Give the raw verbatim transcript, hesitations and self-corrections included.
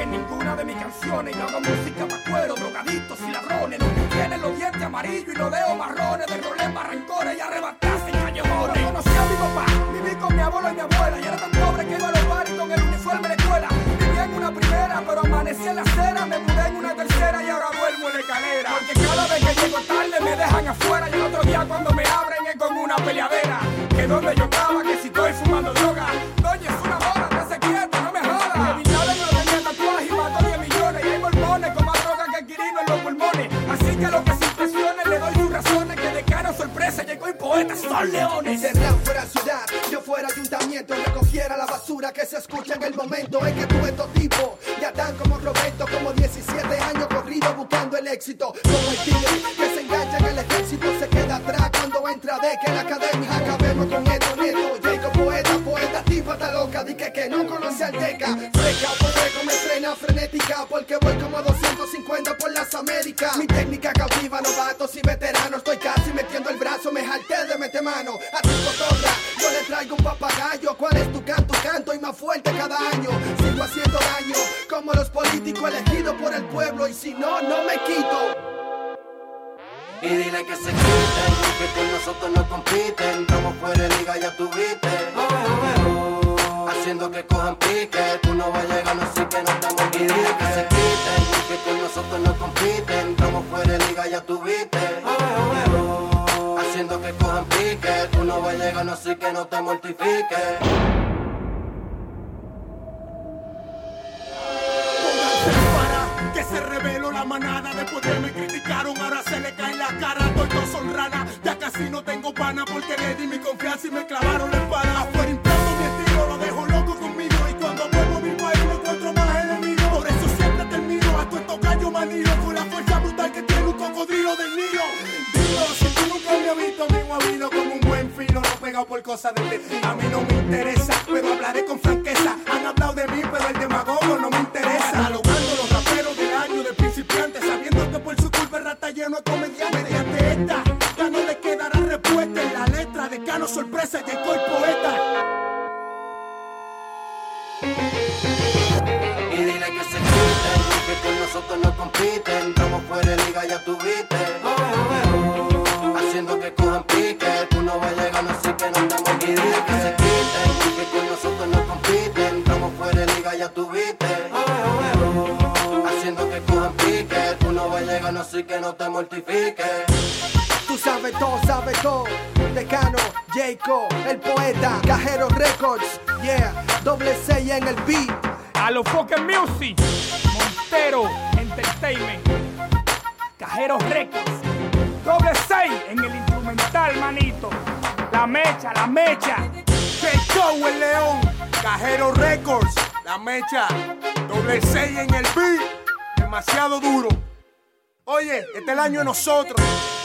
en ninguna de mis canciones. Y hago música pa' cuero, drogadictos y ladrones. Los que tienen los dientes amarillos y los dedos marrones. De problemas, rencores y arrebatarse en callejones. Yo conocí a mi papá, viví con mi abuelo y mi abuela. Y era tan pobre que iba a los bares con el uniforme de escuela. Vivía en una primera, pero amanecí en la acera. Me mudé en una tercera y ahora duermo en la escalera. Porque cada vez que llego tarde me dejan afuera. Y el otro día cuando me abren es con una peleadera. Que donde yo estaba, que si estoy fumando droga. Doña, es una moda, te se quieto, no me jodas. Que mi padre no tenía tatuaje y mató diez millones. Y hay mormones con más droga que Quirino en los pulmones. Así que a lo que se impresione le doy sus razones. Que de cara sorpresa llegó y poetas son leones. Si el rap fuera ciudad, yo fuera ayuntamiento. Recogiera la basura que se escucha en el momento en que tú estos tipos ya están como Roberto, como diecisiete años corrido buscando el éxito. Como el tigre que se engancha en el ejército, se queda atrás cuando entra de que la academia. Acabemos con esto, neto, Jacob poeta, poeta, tipo está loca, di que que no conoce al Deca. Freca, por freco me frena frenética, porque voy como doscientos cincuenta por las Américas. Mi técnica cautiva novatos y veteranos, estoy casi metiendo el brazo, me jalté de mete mano. A tu cotorra, yo le traigo un papagayo. ¿Cuál es tu canto? Canto y más fuerte cada año. Sigo haciendo daño, como los políticos elegidos por el pueblo, y si no, no me quito. Y dile que se quiten, que con nosotros no compiten. Estamos fuera de liga, ya tuviste. Oh, oh, oh. Haciendo que cojan pique, tú no vas llegando así que no estamos. Y dile que se quiten, que con nosotros no compiten. Estamos fuera de liga, ya tuviste. Oh, oh, oh. Haciendo que cojan pique, tú no vas llegando así que no te mortifiques. Que se reveló la manada, después que me criticaron, ahora se le cae la cara, todos son ranas, ya casi no tengo pana porque le di mi confianza y me clavaron la espada. Afuera implando mi estilo, lo dejo loco conmigo, y cuando vuelvo a mi país me encuentro más enemigos. Por eso siempre termino a todos estos gallos manilos, con la fuerza brutal que tiene un cocodrilo del Nilo. Dilo, si tú nunca me has visto, mi guabino como un buen filo, no pegado por cosas del destino. A mí no me interesa, pero hablaré con franqueza. Han hablado de mí, pero el demagogo no me interesa. Catalogando los raperos del año de principiantes, sabiendo que por su culpa el rata lleno de comediantes. Mediante esta, ya no le quedará respuesta en la letra de Cano Sorpresa, llegó el poeta. Y dile que se quiten, que con nosotros no compiten. Estamos fuera de liga, ya tuviste. Oh, oh, oh. Haciendo que cojan pique, tú no vas llegando así que no estamos. Y dile que se quiten, que con nosotros no compiten. Estamos fuera de liga, ya tuviste. Oh, oh, oh. Haciendo que cojan pique, tú no vas llegando así que no te mortifiques. Tú sabes todo, sabes todo. Decano, Jacob, el poeta, Cajero Records, yeah, doble seis en el beat. A los Fucking Music, Montero Entertainment, Cajero Records, doble seis en el instrumental, manito. La mecha, la mecha. Show el León, Cajero Records, la mecha, doble seis en el beat, demasiado duro. Oye, este es el año de nosotros.